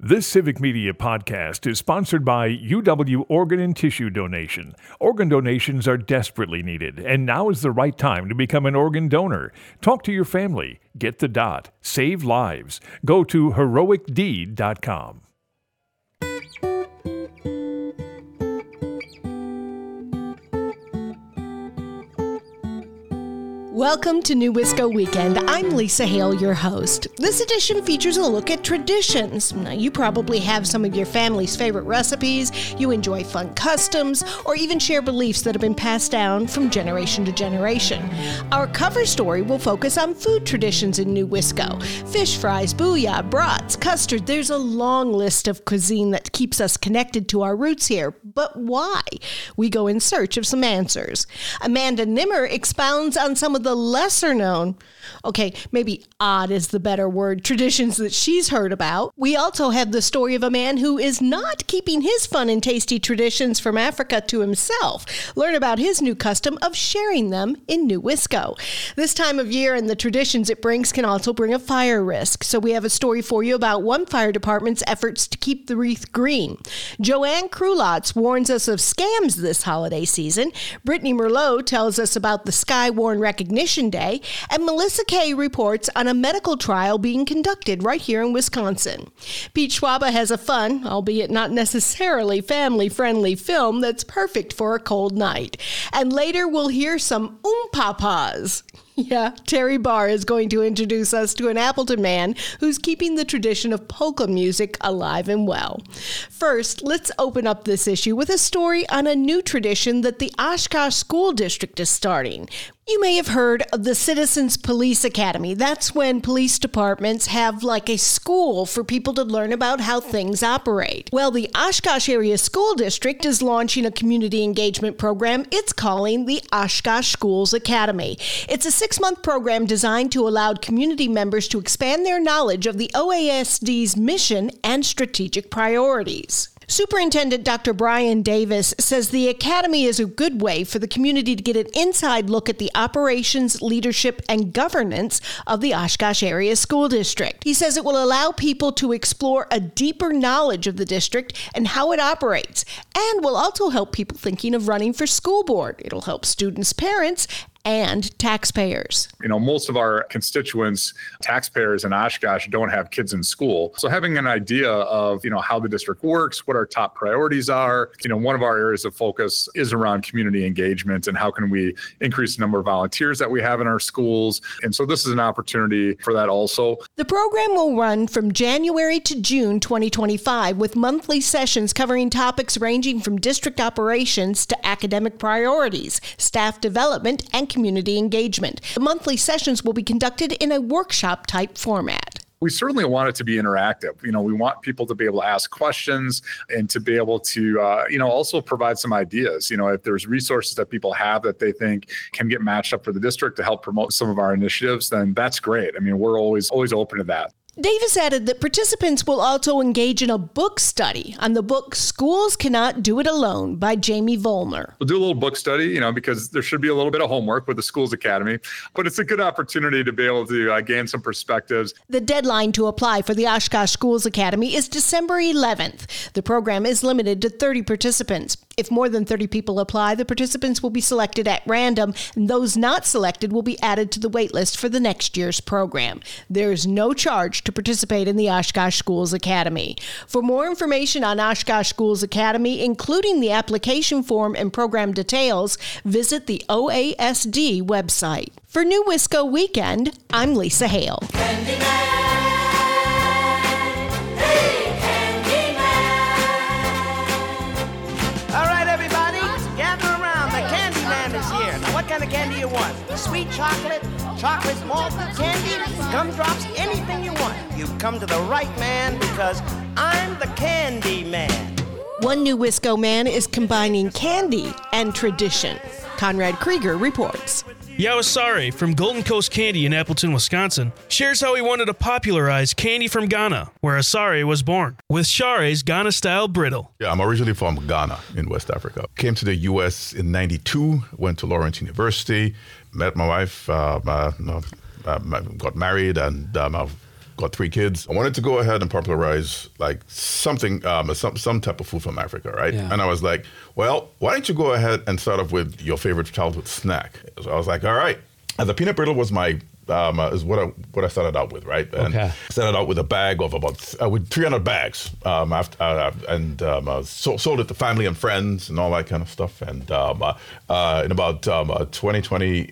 This Civic Media podcast is sponsored by UW Organ and Tissue Donation. Organ donations are desperately needed, and now is the right time to become an organ donor. Talk to your family. Get the dot. Save lives. Go to heroicdeed.com. Welcome to New Wisco Weekend. I'm Lisa Hale, your host. This edition features a look at traditions. Now, you probably have some of your family's favorite recipes, you enjoy fun customs, or even share beliefs that have been passed down from generation to generation. Our cover story will focus on food traditions in New Wisco. Fish fries, booyah, brats, custard. There's a long list of cuisine that keeps us connected to our roots here. But why? We go in search of some answers. Amanda Nimmer expounds on some of the lesser known, maybe odd is the better word, traditions that she's heard about. We also have the story of a man who is not keeping his fun and tasty traditions from Africa to himself. Learn about his new custom of sharing them in New Wisco. This time of year and the traditions it brings can also bring a fire risk. So we have a story for you about one fire department's efforts to keep the wreath green. Joanne Krulotz warns us of scams this holiday season. Brittany Merlot tells us about the Skywarn Recognition Day, and Melissa Kay reports on a medical trial being conducted right here in Wisconsin. Pete Schwaba has a fun, albeit not necessarily family-friendly film that's perfect for a cold night. And later we'll hear some papas. Yeah, Terry Barr is going to introduce us to an Appleton man who's keeping the tradition of polka music alive and well. First, let's open up this issue with a story on a new tradition that the Oshkosh School District is starting. You may have heard of the Citizens Police Academy. That's when police departments have like a school for people to learn about how things operate. Well, the Oshkosh Area School District is launching a community engagement program it's calling the Oshkosh Schools Academy. It's a 6-month program designed to allow community members to expand their knowledge of the OASD's mission and strategic priorities. Superintendent Dr. Brian Davis says the Academy is a good way for the community to get an inside look at the operations, leadership, and governance of the Oshkosh Area School District. He says it will allow people to explore a deeper knowledge of the district and how it operates, and will also help people thinking of running for school board. It'll help students' parents and taxpayers. Most of our constituents, taxpayers in Oshkosh, don't have kids in school. So having an idea of, how the district works, what our top priorities are, one of our areas of focus is around community engagement and how can we increase the number of volunteers that we have in our schools. And so this is an opportunity for that also. The program will run from January to June 2025 with monthly sessions covering topics ranging from district operations to academic priorities, staff development, and community engagement. The monthly sessions will be conducted in a workshop-type format. We certainly want it to be interactive. We want people to be able to ask questions and to be able to, also provide some ideas. If there's resources that people have that they think can get matched up for the district to help promote some of our initiatives, then that's great. We're always open to that. Davis added that participants will also engage in a book study on the book Schools Cannot Do It Alone by Jamie Vollmer. We'll do a little book study, because there should be a little bit of homework with the Schools Academy, but it's a good opportunity to be able to gain some perspectives. The deadline to apply for the Oshkosh Schools Academy is December 11th. The program is limited to 30 participants. If more than 30 people apply, the participants will be selected at random, and those not selected will be added to the wait list for the next year's program. There is no charge to participate in the Oshkosh Schools Academy. For more information on Oshkosh Schools Academy, including the application form and program details, visit the OASD website. For New Wisco Weekend, I'm Lisa Hale. What kind of candy you want? Sweet chocolate, chocolate malted candy, gumdrops, anything you want. You've come to the right man because I'm the candy man. One New Wisco man is combining candy and tradition. Conrad Krieger reports. Yawasare from Golden Coast Candy in Appleton, Wisconsin, shares how he wanted to popularize candy from Ghana, where Asare was born, with Share's Ghana-style brittle. Yeah, I'm originally from Ghana in West Africa. Came to the U.S. in '92, went to Lawrence University, met my wife, got married, and got 3 kids. I wanted to go ahead and popularize like something, some type of food from Africa, right? Yeah. And I was like, well, why don't you go ahead and start off with your favorite childhood snack? So I was like, all right. And the peanut brittle was my is what I started out with, right? And Okay. started out with a bag of about with 300 bags, sold it to family and friends and all that kind of stuff. And in about 2020,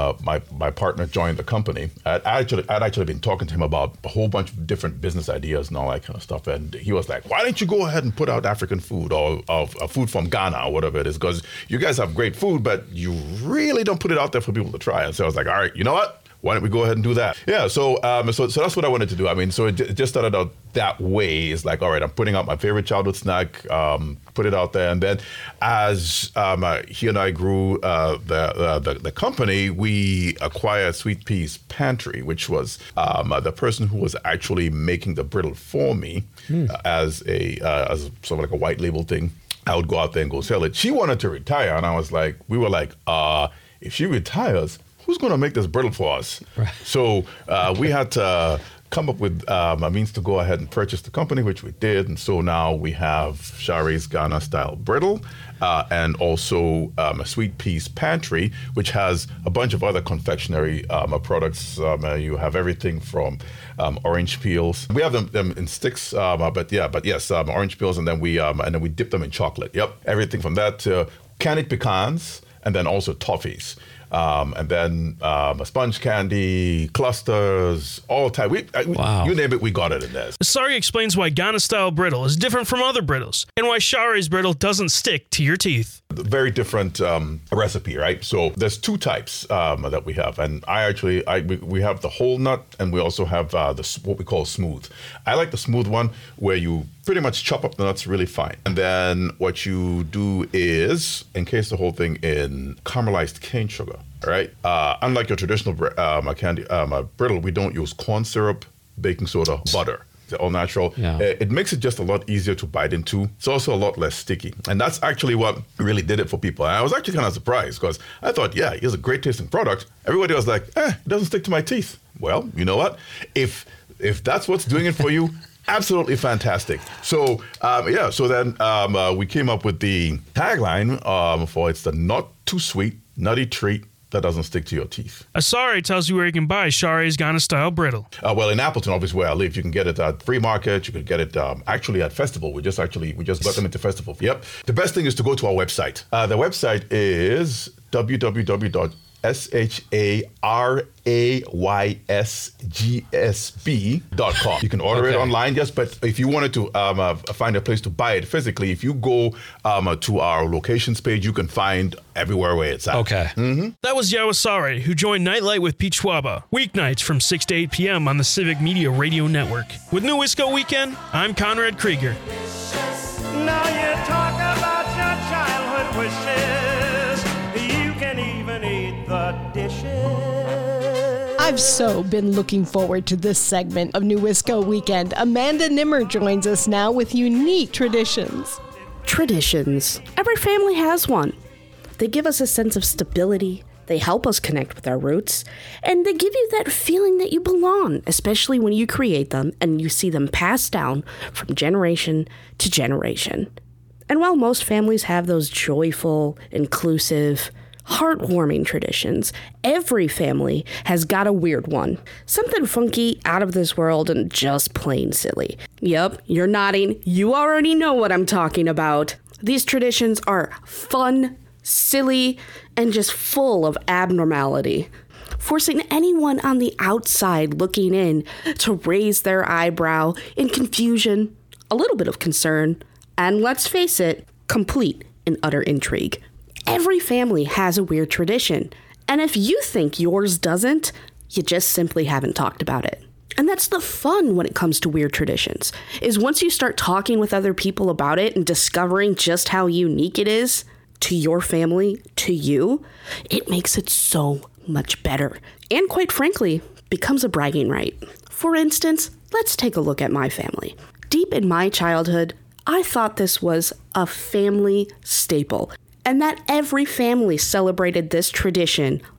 my partner joined the company. I'd actually been talking to him about a whole bunch of different business ideas and all that kind of stuff. And he was like, "Why don't you go ahead and put out African food or food from Ghana or whatever it is? Because you guys have great food, but you really don't put it out there for people to try." And so I was like, "All right, you know what? Why don't we go ahead and do that?" Yeah, so that's what I wanted to do. I mean, so it just started out that way. It's like, all right, I'm putting out my favorite childhood snack, put it out there, and then as he and I grew the company, we acquired Sweet Pea's Pantry, which was the person who was actually making the brittle for me as sort of like a white label thing. I would go out there and go sell it. She wanted to retire, and we were like, if she retires, who's going to make this brittle for us? Right. So we had to come up with a means to go ahead and purchase the company, which we did. And so now we have Share's Ghana Style Brittle and also a Sweet Pea's Pantry, which has a bunch of other confectionery products. You have everything from orange peels. We have them in sticks, but yes, orange peels, and then we dip them in chocolate. Yep, everything from that to candied pecans, and then also toffees. And then sponge candy, clusters, all type. Wow. You name it, we got it in there. Asari explains why Ghana Style Brittle is different from other brittles and why Share's Brittle doesn't stick to your teeth. Very different recipe, right? So there's 2 types that we have, and we have the whole nut, and we also have what we call smooth. I like the smooth one, where you pretty much chop up the nuts really fine, and then what you do is encase the whole thing in caramelized cane sugar. All right. Unlike your traditional brittle, we don't use corn syrup, baking soda, butter. They're all natural. Yeah. It makes it just a lot easier to bite into. It's also a lot less sticky. And that's actually what really did it for people. And I was actually kind of surprised because I thought, yeah, here's a great tasting product. Everybody was like, it doesn't stick to my teeth. Well, you know what? If that's what's doing it for you, absolutely fantastic. So, so then we came up with the tagline for it's the not too sweet, nutty treat that doesn't stick to your teeth. Asari tells you where you can buy Share's Ghana Style Brittle. Well, in Appleton, obviously where I live, you can get it at Free Market. You can get it actually at Festival. We just got them into Festival. Yep. The best thing is to go to our website. The website is www.SHARAYSGSB.com. You can order it online, yes, but if you wanted to find a place to buy it physically, if you go to our locations page, you can find everywhere where it's at. Okay. Mm-hmm. That was Yao Asari, who joined Nightlight with Pete Schwaba, weeknights from 6 to 8 p.m. on the Civic Media Radio Network. With New Wisco Weekend, I'm Conrad Krieger. Now you talk about your childhood wishes. You can even eat the dishes. I've so been looking forward to this segment of New Wisco Weekend. Amanda Nimmer joins us now with unique traditions. Traditions. Every family has one. They give us a sense of stability. They help us connect with our roots, and they give you that feeling that you belong, especially when you create them and you see them passed down from generation to generation. And while most families have those joyful, inclusive, heartwarming traditions, every family has got a weird one. Something funky, out of this world, and just plain silly. Yep, you're nodding. You already know what I'm talking about. These traditions are fun, silly, and just full of abnormality, forcing anyone on the outside looking in to raise their eyebrow in confusion, a little bit of concern, and let's face it, complete and utter intrigue. Every family has a weird tradition, and if you think yours doesn't, you just simply haven't talked about it. And that's the fun when it comes to weird traditions, is once you start talking with other people about it and discovering just how unique it is, to your family, to you, it makes it so much better. And quite frankly, becomes a bragging right. For instance, let's take a look at my family. Deep in my childhood, I thought this was a family staple, and that every family celebrated this tradition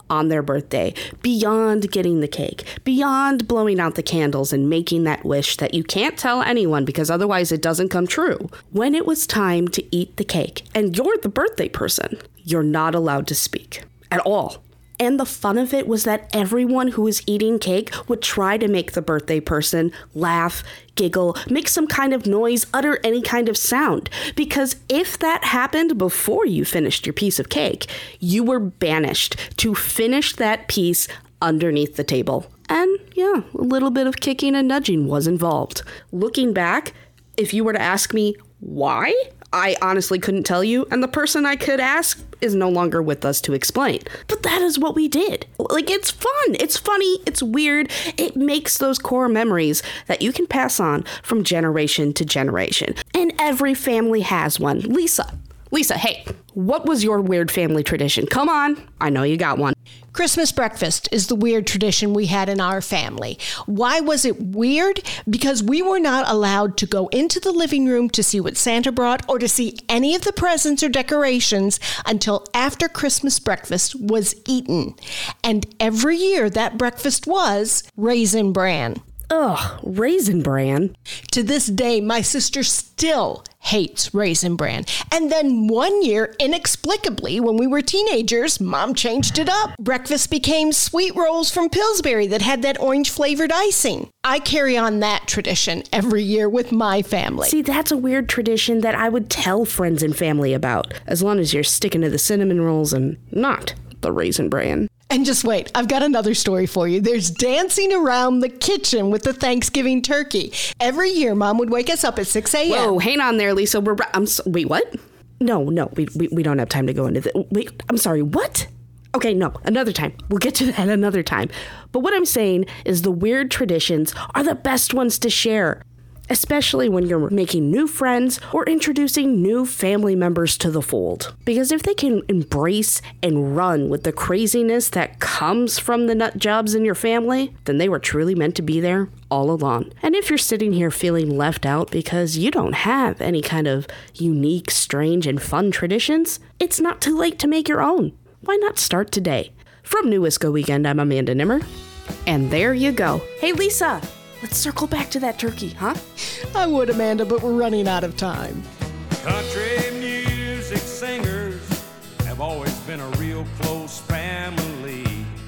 on their birthday, beyond getting the cake, beyond blowing out the candles and making that wish that you can't tell anyone because otherwise it doesn't come true. When it was time to eat the cake and you're the birthday person, you're not allowed to speak at all. And the fun of it was that everyone who was eating cake would try to make the birthday person laugh, giggle, make some kind of noise, utter any kind of sound. Because if that happened before you finished your piece of cake, you were banished to finish that piece underneath the table. And yeah, a little bit of kicking and nudging was involved. Looking back, if you were to ask me why, I honestly couldn't tell you, and the person I could ask is no longer with us to explain. But that is what we did. Like, it's fun, it's funny, it's weird. It makes those core memories that you can pass on from generation to generation. And every family has one. Lisa, hey, what was your weird family tradition? Come on, I know you got one. Christmas breakfast is the weird tradition we had in our family. Why was it weird? Because we were not allowed to go into the living room to see what Santa brought or to see any of the presents or decorations until after Christmas breakfast was eaten. And every year that breakfast was Raisin Bran. Ugh, Raisin Bran. To this day, my sister still hates Raisin Bran. And then one year, inexplicably, when we were teenagers, Mom changed it up. Breakfast became sweet rolls from Pillsbury that had that orange-flavored icing. I carry on that tradition every year with my family. See, that's a weird tradition that I would tell friends and family about, as long as you're sticking to the cinnamon rolls and not the Raisin Bran. And just wait, I've got another story for you. There's dancing around the kitchen with the Thanksgiving turkey. Every year, Mom would wake us up at 6 a.m. Whoa, hang on there, Lisa. Wait, what? No, we don't have time to go into this. Wait, I'm sorry, what? Okay, no, another time. We'll get to that another time. But what I'm saying is the weird traditions are the best ones to share, especially when you're making new friends or introducing new family members to the fold. Because if they can embrace and run with the craziness that comes from the nut jobs in your family, then they were truly meant to be there all along. And if you're sitting here feeling left out because you don't have any kind of unique, strange, and fun traditions, it's not too late to make your own. Why not start today? From New Wisco Weekend, I'm Amanda Nimmer. And there you go. Hey, Lisa! Let's circle back to that turkey, huh? I would, Amanda, but we're running out of time. Country music singers have always been a real close family.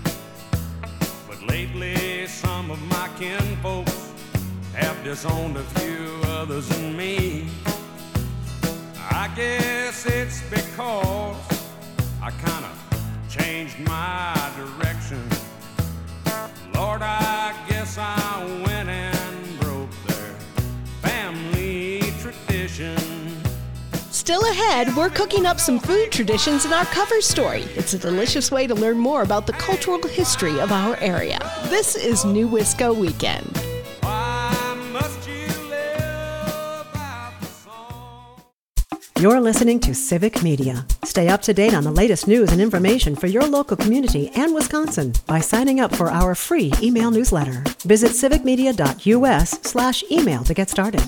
But lately, some of my kinfolks have disowned a few others than me. I guess it's because I kind of changed my direction. Lord, I guess I went and broke their family tradition. Still ahead, we're cooking up some food traditions in our cover story. It's a delicious way to learn more about the cultural history of our area. This is New Wisco Weekend. You're listening to Civic Media. Stay up to date on the latest news and information for your local community and Wisconsin by signing up for our free email newsletter. Visit civicmedia.us/email to get started.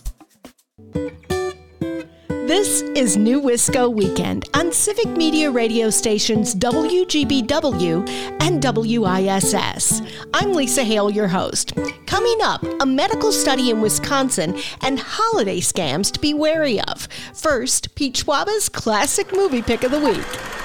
This is New Wisco Weekend on Civic Media radio stations WGBW and WISS. I'm Lisa Hale, your host. Coming up, a medical study in Wisconsin and holiday scams to be wary of. First, Pete Schwaba's classic movie pick of the week.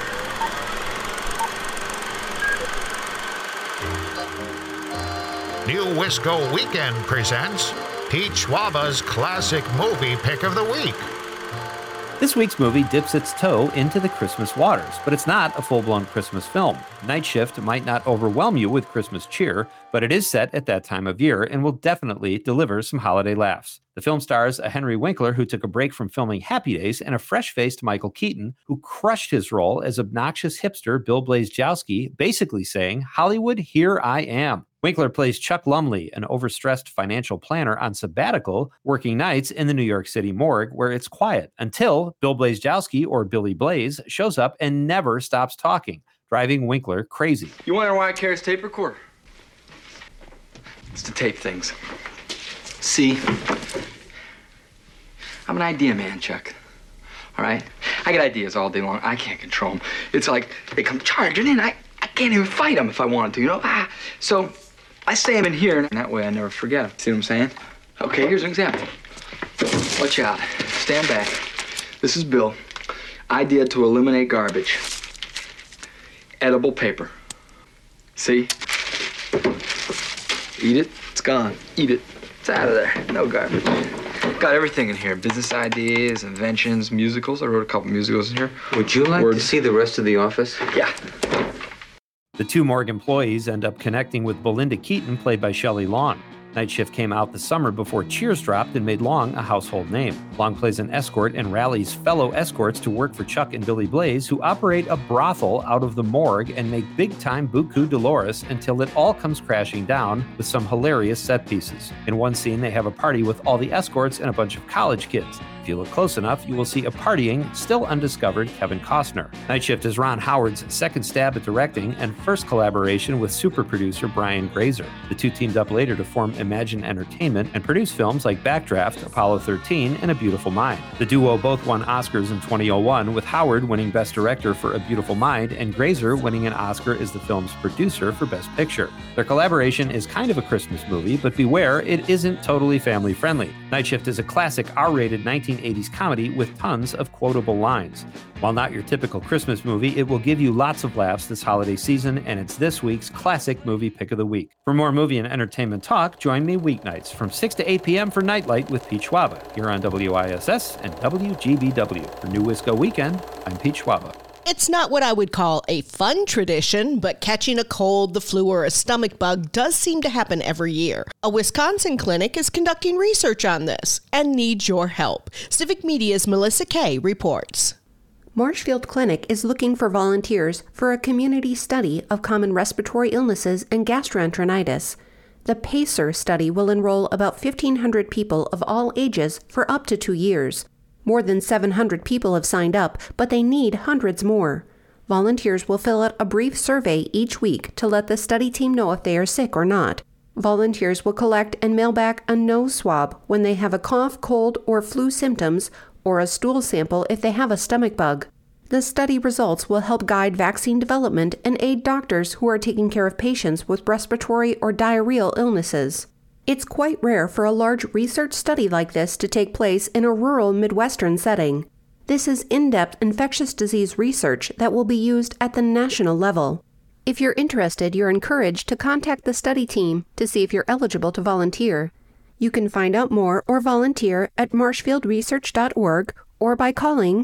New Wisco Weekend presents Pete Schwaba's classic movie pick of the week. This week's movie dips its toe into the Christmas waters, but it's not a full-blown Christmas film. Night Shift might not overwhelm you with Christmas cheer, but it is set at that time of year and will definitely deliver some holiday laughs. The film stars a Henry Winkler who took a break from filming Happy Days and a fresh-faced Michael Keaton who crushed his role as obnoxious hipster Bill Blazejowski, basically saying, "Hollywood, here I am." Winkler plays Chuck Lumley, an overstressed financial planner on sabbatical, working nights in the New York City morgue where it's quiet until Bill Blazejowski, or Billy Blaze, shows up and never stops talking, driving Winkler crazy. You wonder why I carry his tape recorder? It's to tape things. See? I'm an idea man, Chuck. All right? I get ideas all day long. I can't control them. It's like they come charging in. I can't even fight them if I wanted to, you know? So I say them in here, and that way I never forget them. See what I'm saying? Okay, here's an example. Watch out. Stand back. This is Bill. Idea to eliminate garbage. Edible paper. See? Eat it, it's gone. Eat it, it's out of there. No garbage. Got everything in here. Business ideas, inventions, musicals. I wrote a couple musicals in here. Would you like to see the rest of the office? Yeah. The two morgue employees end up connecting with Belinda Keaton, played by Shelley Long. Night Shift came out the summer before Cheers dropped and made Long a household name. Long plays an escort and rallies fellow escorts to work for Chuck and Billy Blaze, who operate a brothel out of the morgue and make big-time Buku Dolores until it all comes crashing down with some hilarious set pieces. In one scene, they have a party with all the escorts and a bunch of college kids. If you look close enough, you will see a partying, still undiscovered Kevin Costner. Night Shift is Ron Howard's second stab at directing and first collaboration with super producer Brian Grazer. The two teamed up later to form Imagine Entertainment and produce films like Backdraft, Apollo 13, and A Beautiful Mind. The duo both won Oscars in 2001, with Howard winning Best Director for A Beautiful Mind and Grazer winning an Oscar as the film's producer for Best Picture. Their collaboration is kind of a Christmas movie, but beware, it isn't totally family-friendly. Night Shift is a classic R-rated 1980s comedy with tons of quotable lines. While not your typical Christmas movie, it will give you lots of laughs this holiday season, and it's this week's classic movie pick of the week. For more movie and entertainment talk, join me weeknights from 6 to 8 p.m. for Nightlight with Pete Schwaba here on WISS and WGBW. For New Wisco Weekend, I'm Pete Schwaba. It's not what I would call a fun tradition, but catching a cold, the flu, or a stomach bug does seem to happen every year. A Wisconsin clinic is conducting research on this and needs your help. Civic Media's Melissa Kay reports. Marshfield Clinic is looking for volunteers for a community study of common respiratory illnesses and gastroenteritis. The PACER study will enroll about 1,500 people of all ages for up to 2 years. More than 700 people have signed up, but they need hundreds more. Volunteers will fill out a brief survey each week to let the study team know if they are sick or not. Volunteers will collect and mail back a nose swab when they have a cough, cold, or flu symptoms, or a stool sample if they have a stomach bug. The study results will help guide vaccine development and aid doctors who are taking care of patients with respiratory or diarrheal illnesses. It's quite rare for a large research study like this to take place in a rural Midwestern setting. This is in-depth infectious disease research that will be used at the national level. If you're interested, you're encouraged to contact the study team to see if you're eligible to volunteer. You can find out more or volunteer at marshfieldresearch.org or by calling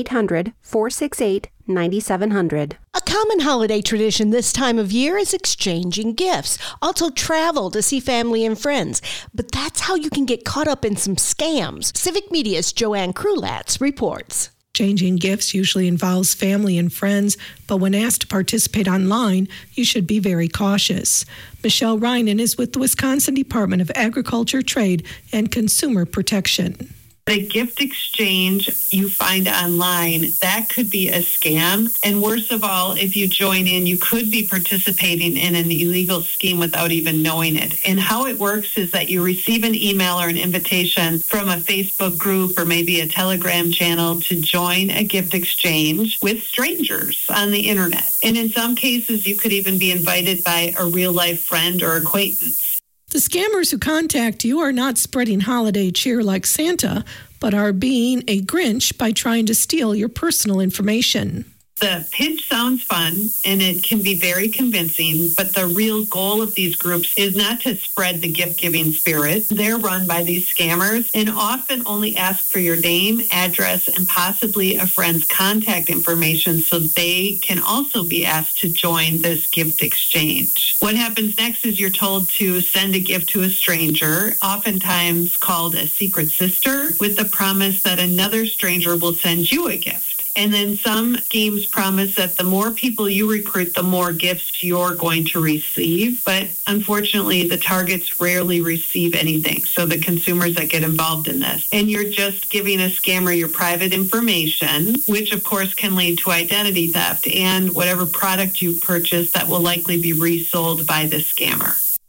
800-468-9700. A common holiday tradition this time of year is exchanging gifts. Also travel to see family and friends. But that's how you can get caught up in some scams. Civic Media's Joanne Krulatz reports. Exchanging gifts usually involves family and friends, but when asked to participate online, you should be very cautious. Michelle Reinen is with the Wisconsin Department of Agriculture, Trade, and Consumer Protection. The gift exchange you find online, that could be a scam. And worst of all, if you join in, you could be participating in an illegal scheme without even knowing it. And how it works is that you receive an email or an invitation from a Facebook group or maybe a Telegram channel to join a gift exchange with strangers on the internet. And in some cases, you could even be invited by a real-life friend or acquaintance. The scammers who contact you are not spreading holiday cheer like Santa, but are being a Grinch by trying to steal your personal information. The pitch sounds fun, and it can be very convincing, but the real goal of these groups is not to spread the gift-giving spirit. They're run by these scammers and often only ask for your name, address, and possibly a friend's contact information so they can also be asked to join this gift exchange. What happens next is you're told to send a gift to a stranger, oftentimes called a secret sister, with the promise that another stranger will send you a gift. And then some schemes promise that the more people you recruit, the more gifts you're going to receive. But unfortunately, the targets rarely receive anything. So the consumers that get involved in this. And you're just giving a scammer your private information, which of course can lead to identity theft and whatever product you purchase that will likely be resold by the scammer.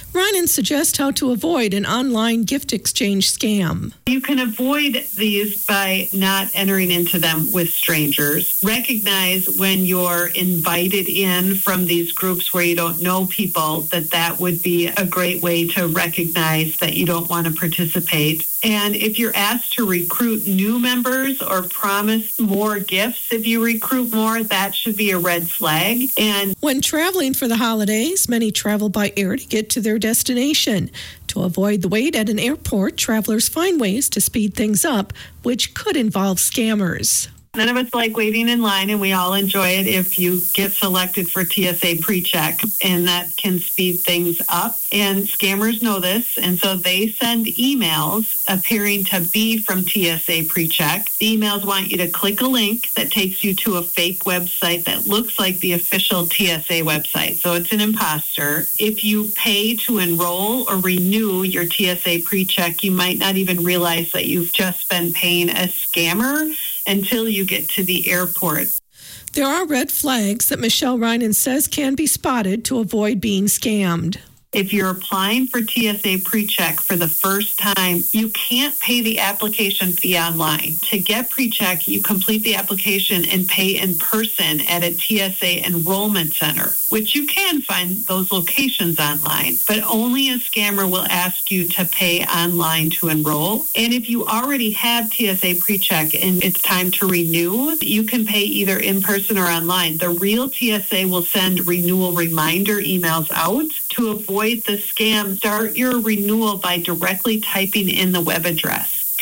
Ryan suggests how to avoid an online gift exchange scam. You can avoid these by not entering into them with strangers. Recognize when you're invited in from these groups where you don't know people that would be a great way to recognize that you don't want to participate. And if you're asked to recruit new members or promise more gifts if you recruit more, that should be a red flag. And when traveling for the holidays, many travel by air to get to their destination. To avoid the wait at an airport, travelers find ways to speed things up, which could involve scammers. None of us like waiting in line, and we all enjoy it if you get selected for TSA PreCheck, and that can speed things up. And scammers know this, and so they send emails appearing to be from TSA PreCheck. The emails want you to click a link that takes you to a fake website that looks like the official TSA website, so it's an imposter. If you pay to enroll or renew your TSA PreCheck, you might not even realize that you've just been paying a scammer until you get to the airport. There are red flags that Michelle Reinen says can be spotted to avoid being scammed. If you're applying for TSA PreCheck for the first time, you can't pay the application fee online. To get PreCheck, you complete the application and pay in person at a TSA enrollment center, which you can find those locations online, but only a scammer will ask you to pay online to enroll. And if you already have TSA PreCheck and it's time to renew, you can pay either in person or online. The real TSA will send renewal reminder emails out. To avoid the scam, start your renewal by directly typing in the web address,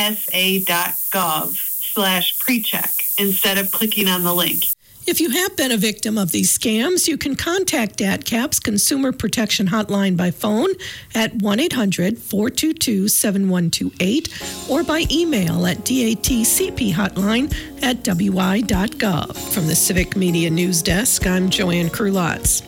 tsa.gov/precheck, instead of clicking on the link. If you have been a victim of these scams, you can contact DATCAP's Consumer Protection Hotline by phone at 1-800-422-7128 or by email at datcphotline@wi.gov. From the Civic Media News Desk, I'm Joanne Krulotz.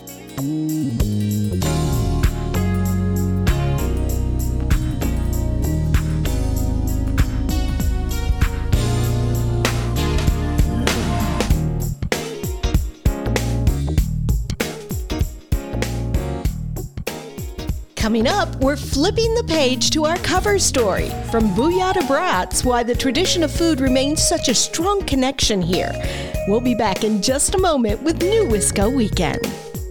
Coming up, we're flipping the page to our cover story, From Booyah to Brats, Why the Tradition of Food Remains Such a Strong Connection Here. We'll be back in just a moment with New Wisco Weekend.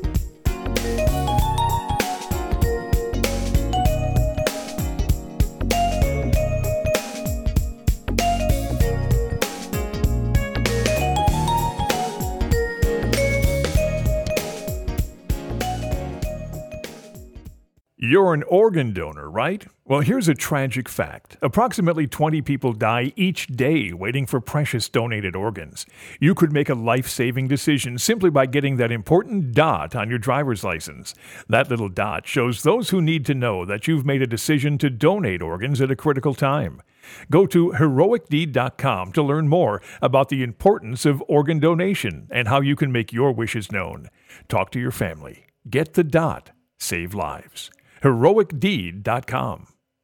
You're an organ donor, right? Well, here's a tragic fact. Approximately 20 people die each day waiting for precious donated organs. You could make a life-saving decision simply by getting that important dot on your driver's license. That little dot shows those who need to know that you've made a decision to donate organs at a critical time. Go to heroicdeed.com to learn more about the importance of organ donation and how you can make your wishes known. Talk to your family. Get the dot. Save lives. heroicdeed.com.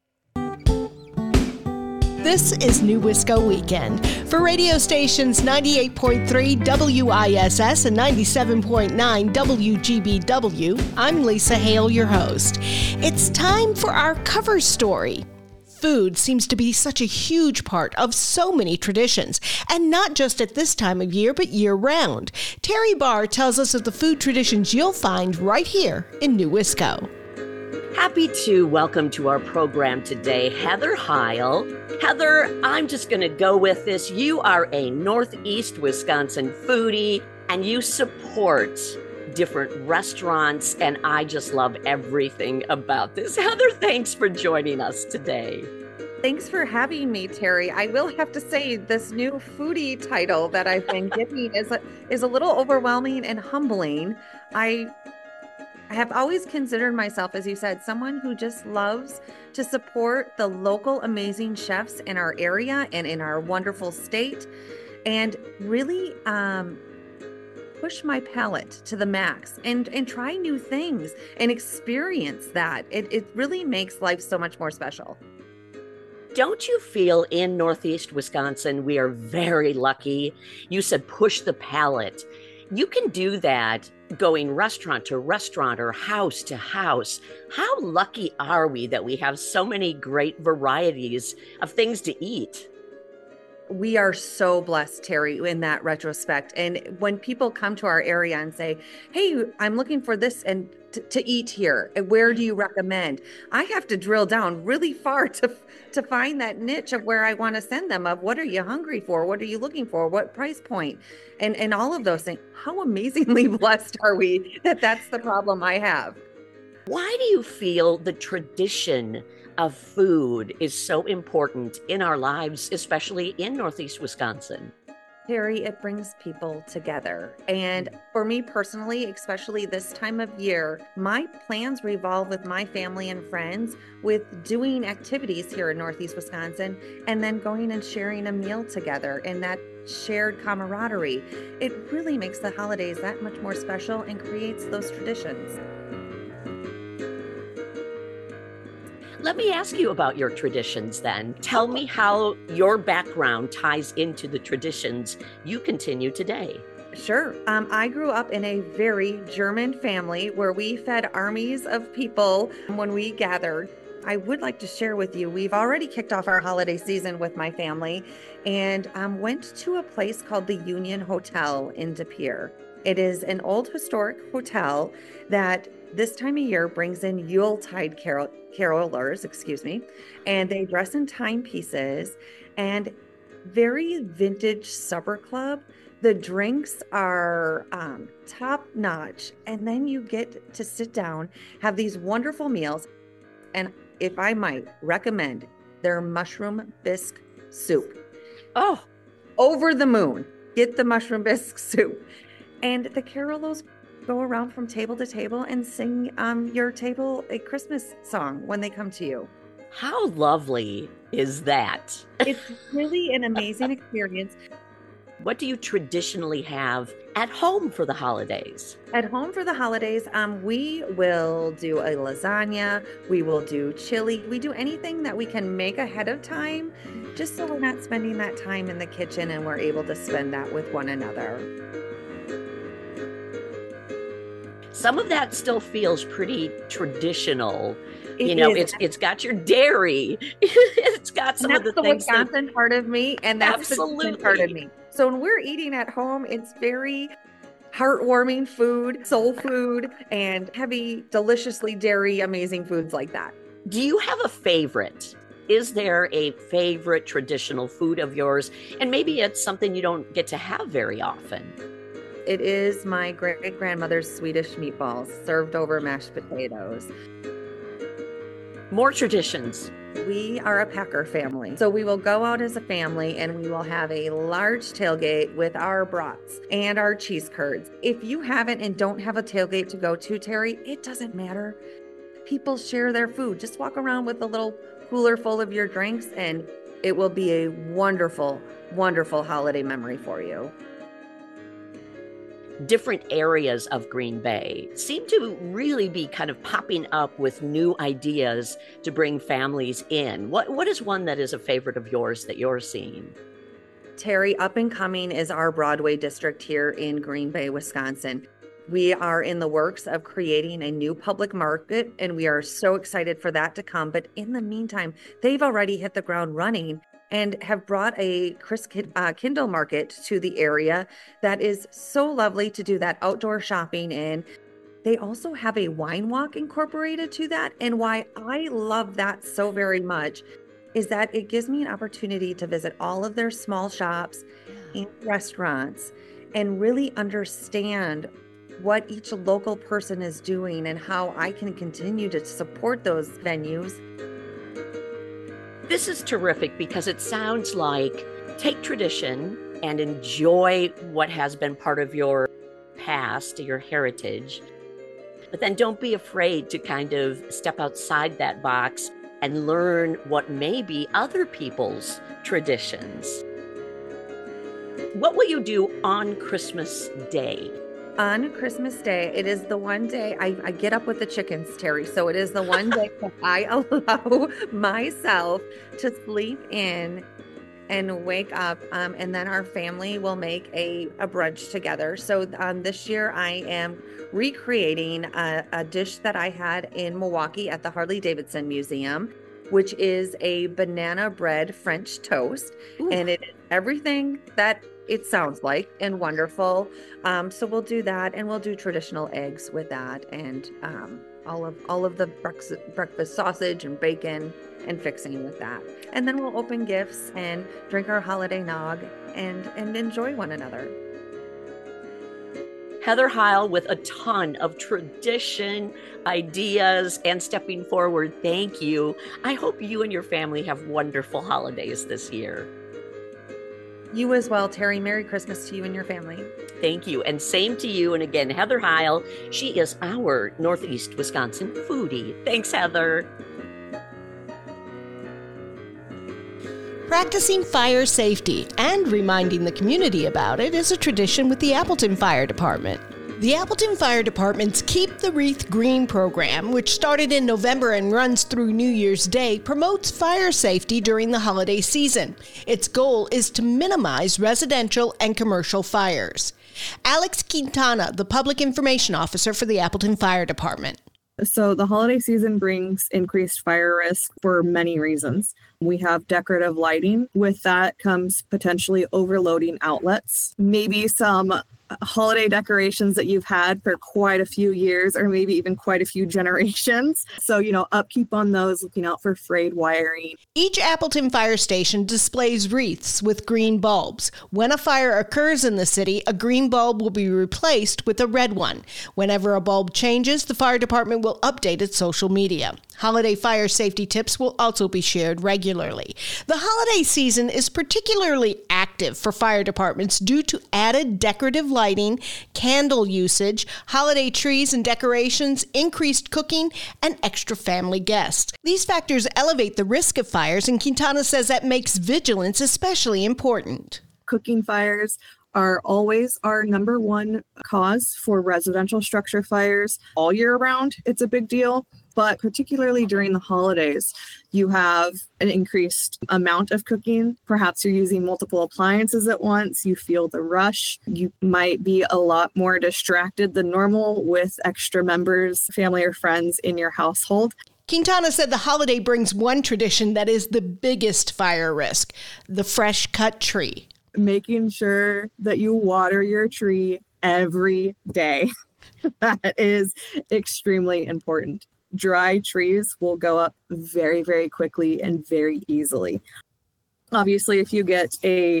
This is New Wisco Weekend. For radio stations 98.3 WISS and 97.9 WGBW, I'm Lisa Hale, your host. It's time for our cover story. Food seems to be such a huge part of so many traditions, and not just at this time of year, but year-round. Terry Barr tells us of the food traditions you'll find right here in New Wisco. Happy to welcome to our program today Heather Heil. Heather, I'm just going to go with this. You are a Northeast Wisconsin foodie, and you support different restaurants, and I just love everything about this. Heather, thanks for joining us today. Thanks for having me, Terry. I will have to say this new foodie title that I've been getting is a little overwhelming and humbling. I have always considered myself, as you said, someone who just loves to support the local amazing chefs in our area and in our wonderful state, and really push my palate to the max and try new things and experience that. It really makes life so much more special. Don't you feel in Northeast Wisconsin, we are very lucky? You said push the palate. You can do that going restaurant to restaurant or house to house. How lucky are we that we have so many great varieties of things to eat? We are so blessed, Terry, in that retrospect. And when people come to our area and say, hey, I'm looking for this and to eat here, where do you recommend? I have to drill down really far to find that niche of where I want to send them, of what are you hungry for? What are you looking for? What price point? And all of those things. How amazingly blessed are we that that's the problem I have? Why do you feel the tradition of food is so important in our lives, especially in Northeast Wisconsin? Terry, it brings people together. And for me personally, especially this time of year, my plans revolve with my family and friends with doing activities here in Northeast Wisconsin and then going and sharing a meal together and that shared camaraderie. It really makes the holidays that much more special and creates those traditions. Let me ask you about your traditions then. Tell me how your background ties into the traditions you continue today. Sure. I grew up in a very German family where we fed armies of people when we gathered. I would like to share with you, we've already kicked off our holiday season with my family and went to a place called the Union Hotel in De Pere. It is an old historic hotel that this time of year brings in Yuletide carolers, and they dress in timepieces and very vintage supper club. The drinks are top notch, and then you get to sit down, have these wonderful meals, and if I might recommend their mushroom bisque soup. Oh, over the moon. Get the mushroom bisque soup. And the carolers go around from table to table and sing your table a Christmas song when they come to you. How lovely is that? It's really an amazing experience. What do you traditionally have at home for the holidays? At home for the holidays, we will do a lasagna. We will do chili. We do anything that we can make ahead of time, just so we're not spending that time in the kitchen and we're able to spend that with one another. Some of that still feels pretty traditional. It's got your dairy. It's got some of the things. That's the Wisconsin part of me, and that's the Wisconsin part of me. So when we're eating at home, it's very heartwarming food, soul food, and heavy, deliciously dairy, amazing foods like that. Do you have a favorite? Is there a favorite traditional food of yours? And maybe it's something you don't get to have very often. It is my great-grandmother's Swedish meatballs served over mashed potatoes. More traditions. We are a Packer family. So we will go out as a family and we will have a large tailgate with our brats and our cheese curds. If you haven't and don't have a tailgate to go to, Terry, it doesn't matter. People share their food. Just walk around with a little cooler full of your drinks and it will be a wonderful, wonderful holiday memory for you. Different areas of Green Bay seem to really be kind of popping up with new ideas to bring families in. What is one that is a favorite of yours that you're seeing? Terry, up and coming is our Broadway district here in Green Bay, Wisconsin. We are in the works of creating a new public market, and we are so excited for that to come. But in the meantime, they've already hit the ground running and have brought a Chris Kindle market to the area that is so lovely to do that outdoor shopping in. They also have a wine walk incorporated to that. And why I love that so very much is that it gives me an opportunity to visit all of their small shops and restaurants and really understand what each local person is doing and how I can continue to support those venues. This is terrific because it sounds like take tradition and enjoy what has been part of your past, your heritage, but then don't be afraid to kind of step outside that box and learn what may be other people's traditions. What will you do on Christmas Day? On Christmas Day, it is the one day I get up with the chickens, Terry. So it is the one day that I allow myself to sleep in and wake up, and then our family will make a brunch together. So this year I am recreating a dish that I had in Milwaukee at the Harley-Davidson Museum, which is a banana bread French toast. Ooh. And it is everything that it sounds like and wonderful. So we'll do that, and we'll do traditional eggs with that, and all of the breakfast sausage and bacon and fixing with that. And then we'll open gifts and drink our holiday nog and enjoy one another. Heather Heil with a ton of tradition, ideas, and stepping forward. Thank you. I hope you and your family have wonderful holidays this year. You as well, Terry. Merry Christmas to you and your family. Thank you. And same to you. And again, Heather Heil, she is our Northeast Wisconsin foodie. Thanks, Heather. Practicing fire safety and reminding the community about it is a tradition with the Appleton Fire Department. The Appleton Fire Department's Keep the Wreath Green program, which started in November and runs through New Year's Day, promotes fire safety during the holiday season. Its goal is to minimize residential and commercial fires. Alex Quintana, the Public Information Officer for the Appleton Fire Department. So the holiday season brings increased fire risk for many reasons. We have decorative lighting. With that comes potentially overloading outlets, maybe some holiday decorations that you've had for quite a few years or maybe even quite a few generations. So, upkeep on those, looking out for frayed wiring. Each Appleton fire station displays wreaths with green bulbs. When a fire occurs in the city, a green bulb will be replaced with a red one. Whenever a bulb changes, the fire department will update its social media. Holiday fire safety tips will also be shared regularly. The holiday season is particularly active for fire departments due to added decorative lighting, candle usage, holiday trees and decorations, increased cooking, and extra family guests. These factors elevate the risk of fires, and Quintana says that makes vigilance especially important. Cooking fires are always our number one cause for residential structure fires all year round. It's a big deal, but particularly during the holidays, you have an increased amount of cooking. Perhaps you're using multiple appliances at once. You feel the rush. You might be a lot more distracted than normal with extra members, family or friends in your household. Quintana said the holiday brings one tradition that is the biggest fire risk, the fresh cut tree. Making sure that you water your tree every day. That is extremely important. Dry trees will go up very, very quickly and very easily. Obviously, if you get a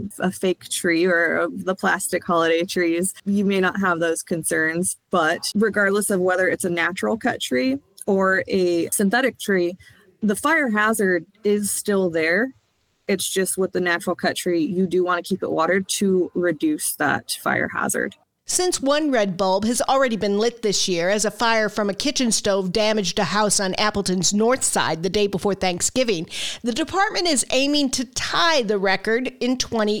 fake tree or the plastic holiday trees, you may not have those concerns. But regardless of whether it's a natural cut tree or a synthetic tree, the fire hazard is still there. It's just with the natural cut tree, you do want to keep it watered to reduce that fire hazard. Since one red bulb has already been lit this year as a fire from a kitchen stove damaged a house on Appleton's north side the day before Thanksgiving, the department is aiming to tie the record in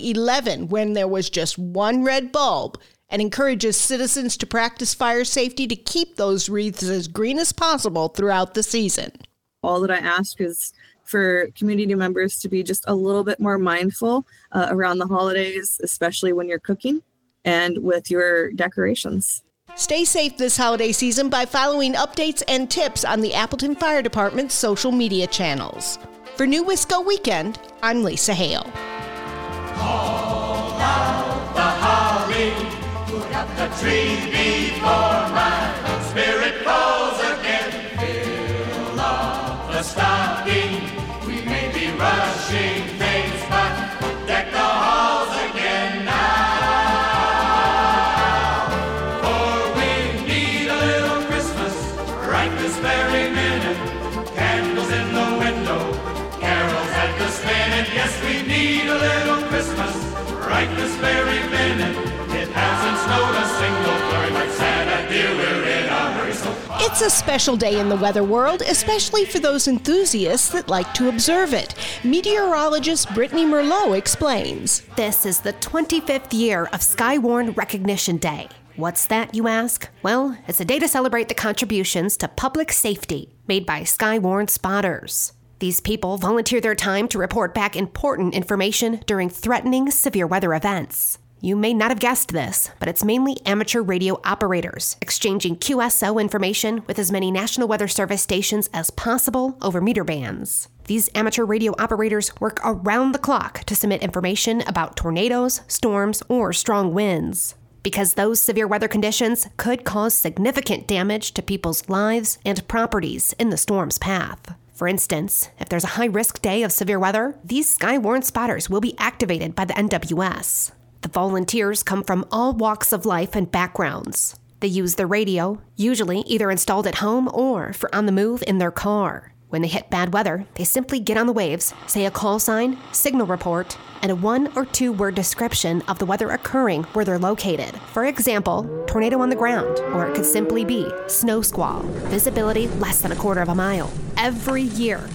2011 when there was just one red bulb, and encourages citizens to practice fire safety to keep those wreaths as green as possible throughout the season. All that I ask is for community members to be just a little bit more mindful around the holidays, especially when you're cooking and with your decorations. Stay safe this holiday season by following updates and tips on the Appleton Fire Department's social media channels. For New Wisco Weekend, I'm Lisa Hale. Call out the holly, put up the tree before my spirit calls again. Fill up the stocking, we may be rushing things, but deck the halls again now. For we need a little Christmas right this very minute. Candles in the window, carols at the spinet. Yes, we need a little Christmas right this very minute. It hasn't snowed a single flurry, like Santa, dear, we're in a hurry. So it's a special day in the weather world, especially for those enthusiasts that like to observe it. Meteorologist Brittany Merlot explains. This is the 25th year of Skywarn Recognition Day. What's that, you ask? Well, it's a day to celebrate the contributions to public safety made by Skywarn spotters. These people volunteer their time to report back important information during threatening severe weather events. You may not have guessed this, but it's mainly amateur radio operators exchanging QSO information with as many National Weather Service stations as possible over meter bands. These amateur radio operators work around the clock to submit information about tornadoes, storms, or strong winds, because those severe weather conditions could cause significant damage to people's lives and properties in the storm's path. For instance, if there's a high-risk day of severe weather, these Skywarn spotters will be activated by the NWS. The volunteers come from all walks of life and backgrounds. They use their radio, usually either installed at home or for on the move in their car. When they hit bad weather, they simply get on the waves, say a call sign, signal report, and a 1 or 2 word description of the weather occurring where they're located. For example, tornado on the ground, or it could simply be snow squall, visibility less than a quarter of a mile. Every year,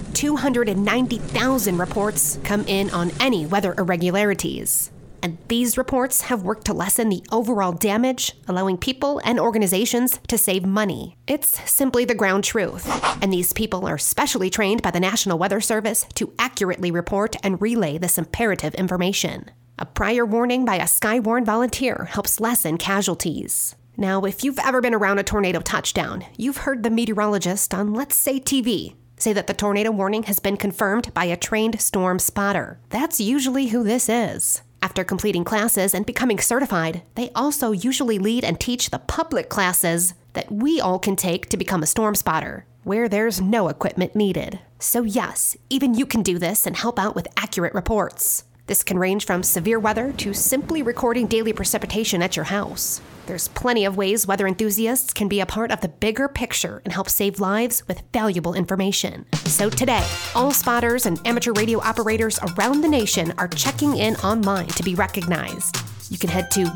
290,000 reports come in on any weather irregularities. And these reports have worked to lessen the overall damage, allowing people and organizations to save money. It's simply the ground truth. And these people are specially trained by the National Weather Service to accurately report and relay this imperative information. A prior warning by a Skywarn volunteer helps lessen casualties. Now, if you've ever been around a tornado touchdown, you've heard the meteorologist on, let's say, TV say that the tornado warning has been confirmed by a trained storm spotter. That's usually who this is. After completing classes and becoming certified, they also usually lead and teach the public classes that we all can take to become a storm spotter, where there's no equipment needed. So yes, even you can do this and help out with accurate reports. This can range from severe weather to simply recording daily precipitation at your house. There's plenty of ways weather enthusiasts can be a part of the bigger picture and help save lives with valuable information. So today, all spotters and amateur radio operators around the nation are checking in online to be recognized. You can head to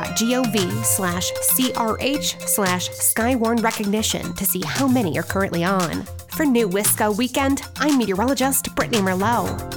weather.gov/CRH/Skywarn recognition to see how many are currently on. For New Wisco Weekend, I'm meteorologist Brittany Merlot.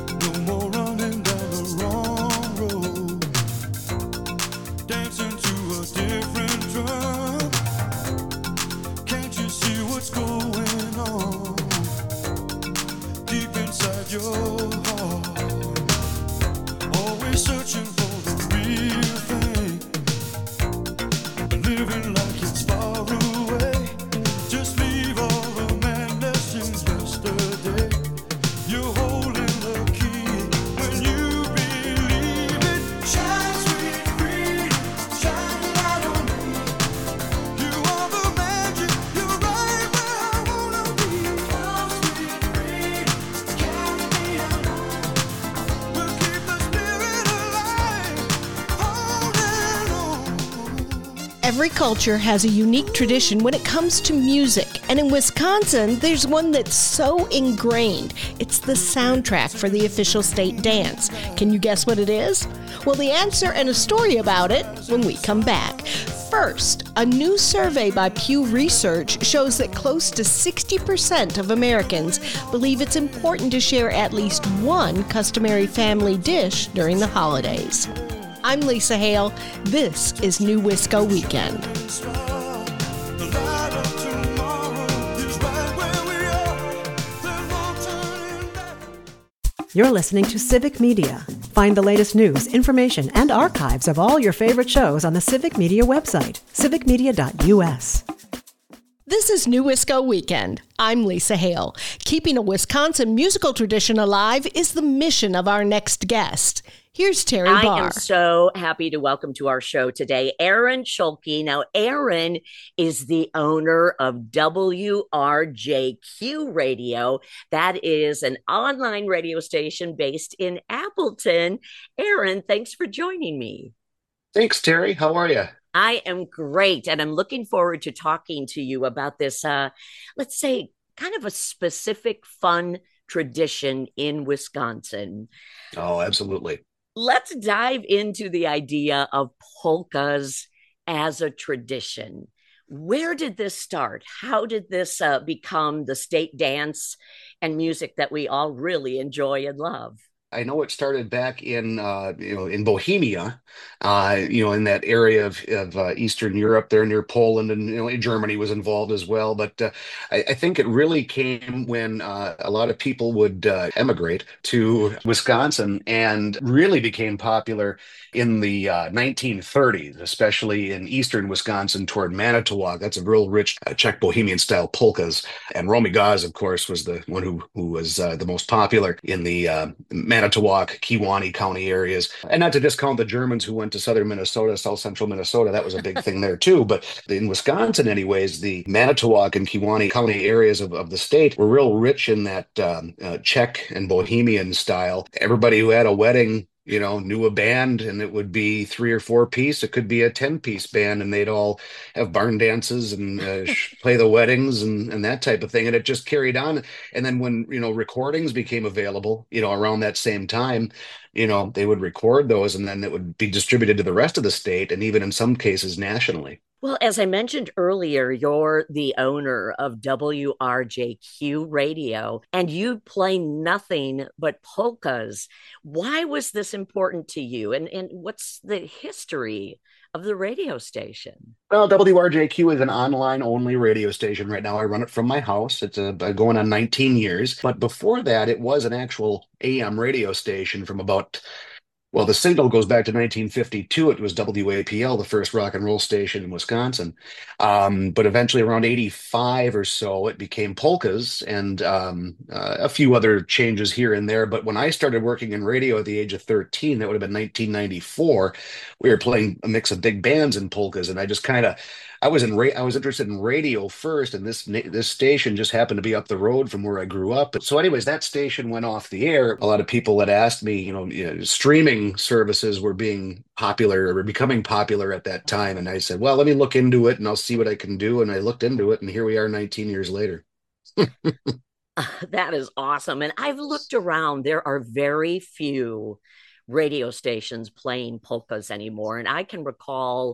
Every culture has a unique tradition when it comes to music, and in Wisconsin, there's one that's so ingrained. It's the soundtrack for the official state dance. Can you guess what it is? Well, the answer and a story about it when we come back. First, a new survey by Pew Research shows that close to 60% of Americans believe it's important to share at least one customary family dish during the holidays. I'm Lisa Hale. This is New Wisco Weekend. You're listening to Civic Media. Find the latest news, information, and archives of all your favorite shows on the Civic Media website, civicmedia.us. This is New Wisco Weekend. I'm Lisa Hale. Keeping a Wisconsin musical tradition alive is the mission of our next guest. Here's Terry Barr. I am so happy to welcome to our show today Aaron Schulke. Now, Aaron is the owner of WRJQ Radio. That is an online radio station based in Appleton. Aaron, thanks for joining me. Thanks, Terry. How are you? I am great, and I'm looking forward to talking to you about this, let's say, kind of a specific fun tradition in Wisconsin. Oh, absolutely. Let's dive into the idea of polkas as a tradition. Where did this start? How did this become the state dance and music that we all really enjoy and love? I know it started back in in Bohemia, in that area of Eastern Europe there near Poland, and Germany was involved as well. But I think it really came when a lot of people would emigrate to Wisconsin, and really became popular in the 1930s, especially in eastern Wisconsin toward Manitowoc. That's a real rich Czech Bohemian style polkas. And Romy Gaz, of course, was the one who was the most popular in the Manitowoc, Kewaunee County areas. And not to discount the Germans who went to southern Minnesota, south central Minnesota. That was a big thing there too. But in Wisconsin, anyways, the Manitowoc and Kewaunee County areas of the state were real rich in that Czech and Bohemian style. Everybody who had a wedding knew a band, and it would be 3 or 4 piece. It could be a 10-piece band, and they'd all have barn dances and play the weddings and that type of thing. And it just carried on. And then when, recordings became available, around that same time, they would record those, and then it would be distributed to the rest of the state, and even in some cases nationally. Well, as I mentioned earlier, you're the owner of WRJQ Radio, and you play nothing but polkas. Why was this important to you? And what's the history of the radio station? Well, WRJQ is an online-only radio station right now. I run it from my house. It's going on 19 years. But before that, it was an actual AM radio station from the signal goes back to 1952. It was WAPL, the first rock and roll station in Wisconsin. But eventually around 85 or so, it became polkas, and a few other changes here and there. But when I started working in radio at the age of 13, that would have been 1994, we were playing a mix of big bands and polkas. And I just I was interested in radio first, and this station just happened to be up the road from where I grew up. So anyways, that station went off the air. A lot of people had asked me, streaming services were being popular or becoming popular at that time. And I said, well, let me look into it and I'll see what I can do. And I looked into it, and here we are 19 years later. That is awesome. And I've looked around. There are very few radio stations playing polkas anymore. And I can recall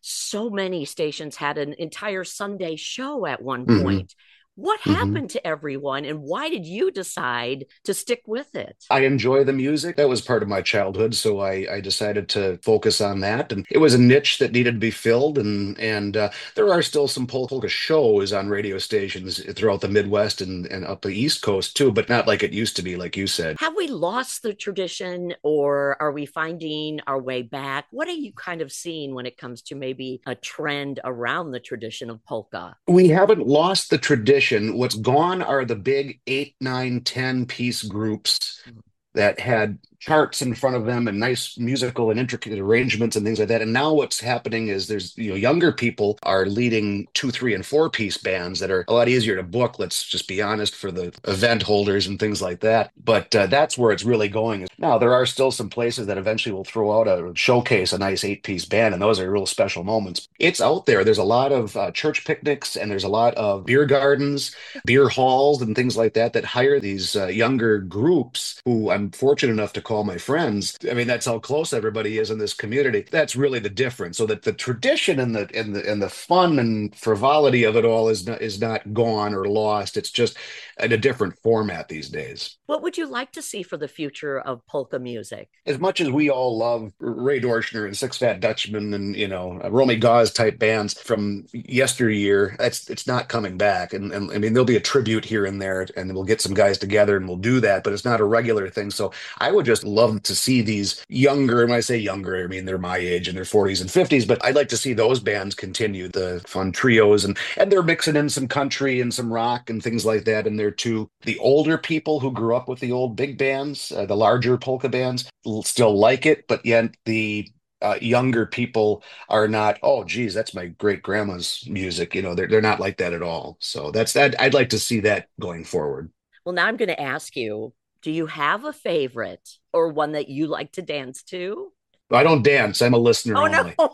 so many stations had an entire Sunday show at one point. What happened to everyone, and why did you decide to stick with it? I enjoy the music. That was part of my childhood, so I decided to focus on that. And it was a niche that needed to be filled, and there are still some polka shows on radio stations throughout the Midwest and up the East Coast too, but not like it used to be, like you said. Have we lost the tradition, or are we finding our way back? What are you kind of seeing when it comes to maybe a trend around the tradition of polka? We haven't lost the tradition. What's gone are the big 8, 9, 10-piece groups that had charts in front of them and nice musical and intricate arrangements and things like that. And now what's happening is there's, younger people are leading 2, 3, and 4-piece bands that are a lot easier to book, let's just be honest, for the event holders and things like that. But that's where it's really going. Now, there are still some places that eventually will throw out a showcase, a nice 8-piece band, and those are real special moments. It's out there. There's a lot of church picnics, and there's a lot of beer gardens, beer halls, and things like that hire these younger groups who I'm fortunate enough to call my friends. I mean, that's how close everybody is in this community. That's really the difference. So that the tradition and the fun and frivolity of it all is not gone or lost. It's just in a different format these days. What would you like to see for the future of polka music? As much as we all love Ray Dorschner and Six Fat Dutchman and Romy Gaz type bands from yesteryear, it's not coming back. And I mean, there'll be a tribute here and there, and we'll get some guys together and we'll do that. But it's not a regular thing. So I would just love to see these younger, and when I say younger, I mean they're my age in their 40s and 50s, but I'd like to see those bands continue the fun trios, and they're mixing in some country and some rock and things like that in there too. The older people who grew up with the old big bands, the larger polka bands, still like it, but yet the younger people are not, oh geez, that's my great grandma's music. They're not like that at all. So that's that. I'd like to see that going forward. Well, now I'm going to ask you, do you have a favorite or one that you like to dance to? I don't dance. I'm a listener only. No.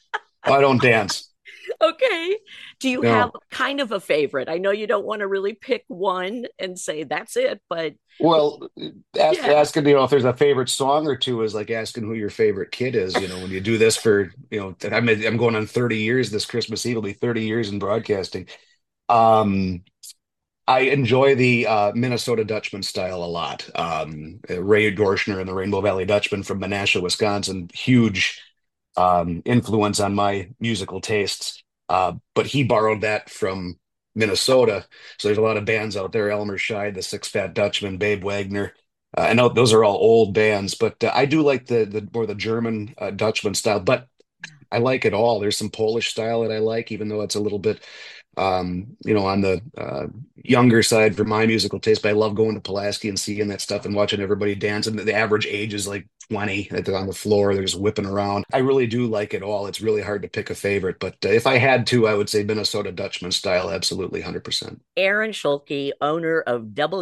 I don't dance. Okay. Do you have kind of a favorite? I know you don't want to really pick one and say that's it, but... Well, asking, if there's a favorite song or two is like asking who your favorite kid is. When you do this for, I'm going on 30 years this Christmas Eve. It'll be 30 years in broadcasting. I enjoy the Minnesota Dutchman style a lot. Ray Dorschner and the Rainbow Valley Dutchman from Menasha, Wisconsin, huge influence on my musical tastes. But he borrowed that from Minnesota. So there's a lot of bands out there, Elmer Scheid, the Six Fat Dutchman, Babe Wagner. I know those are all old bands, but I do like the more the German Dutchman style, but I like it all. There's some Polish style that I like, even though it's a little bit on the younger side for my musical taste, but I love going to Pulaski and seeing that stuff and watching everybody dance. And the average age is like 20. They're on the floor, they're just whipping around. I really do like it all. It's really hard to pick a favorite, but if I had to, I would say Minnesota Dutchman style, absolutely 100%. Aaron Schulke, owner of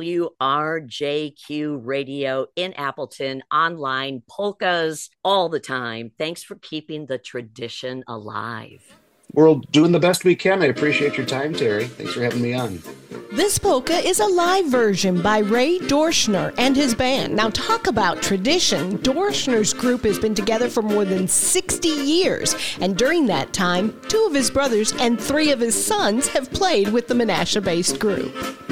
WRJQ Radio in Appleton, online, polkas all the time. Thanks for keeping the tradition alive. We're doing the best we can. I appreciate your time, Terry. Thanks for having me on. This polka is a live version by Ray Dorschner and his band. Now talk about tradition. Dorschner's group has been together for more than 60 years, and during that time, 2 of his brothers and 3 of his sons have played with the Menasha-based group.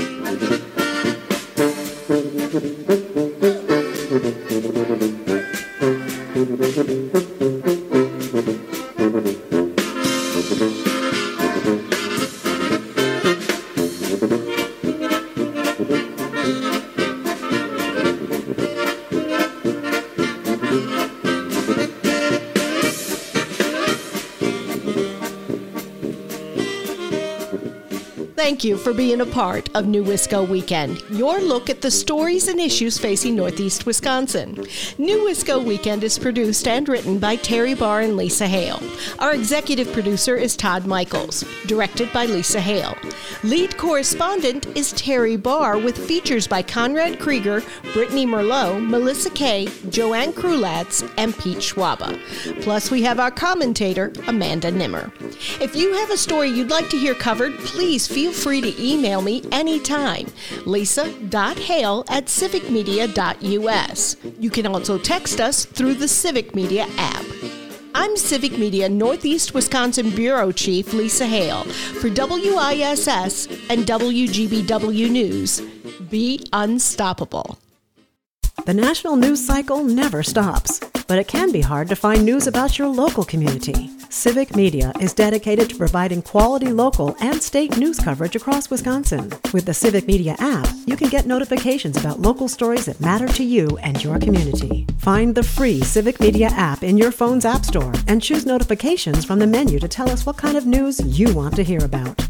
Thank you for being a part of New Wisco Weekend, your look at the stories and issues facing Northeast Wisconsin. New Wisco Weekend is produced and written by Terry Barr and Lisa Hale. Our executive producer is Todd Michaels, directed by Lisa Hale. Lead correspondent is Terry Barr, with features by Conrad Krieger, Brittany Merlot, Melissa Kay, Joanne Krulatz, and Pete Schwaba. Plus, we have our commentator, Amanda Nimmer. If you have a story you'd like to hear covered, please feel free to email me anytime, lisa.hale@civicmedia.us. You can also text us through the Civic Media app. I'm Civic Media Northeast Wisconsin Bureau Chief Lisa Hale for WISS and WGBW News. Be unstoppable. The national news cycle never stops, but it can be hard to find news about your local community. Civic Media is dedicated to providing quality local and state news coverage across Wisconsin. With the Civic Media app, you can get notifications about local stories that matter to you and your community. Find the free Civic Media app in your phone's app store and choose notifications from the menu to tell us what kind of news you want to hear about.